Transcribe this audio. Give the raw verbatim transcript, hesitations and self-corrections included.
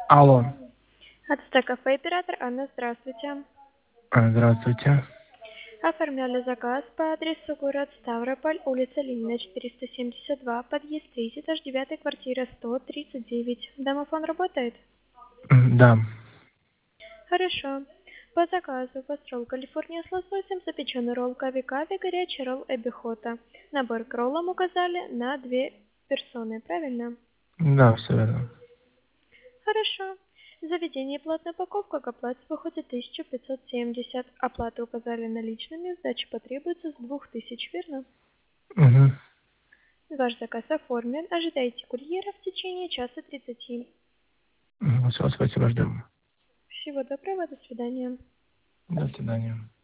Алло. Ацтек кафе, оператор Анна, здравствуйте. А, Здравствуйте. Оформляли заказ по адресу город Ставрополь, улица Ленина, четыреста семьдесят два, подъезд три, этаж девять, квартира сто тридцать девять. Домофон работает? М, Да. Хорошо. По заказу построл Калифорния с лососем, запеченный ролл кави-кави, горячий ролл эбихота. Набор к роллам указали на две персоны, правильно? Да, все верно. Хорошо. Заведение платная упаковка к оплате выходит тысяча пятьсот семьдесят. Оплату указали наличными, сдача потребуется с двух тысяч, верно? Угу. Ваш заказ оформлен. Ожидайте курьера в течение часа тридцати. Все, спасибо, ждем. Всего доброго, до свидания. До свидания.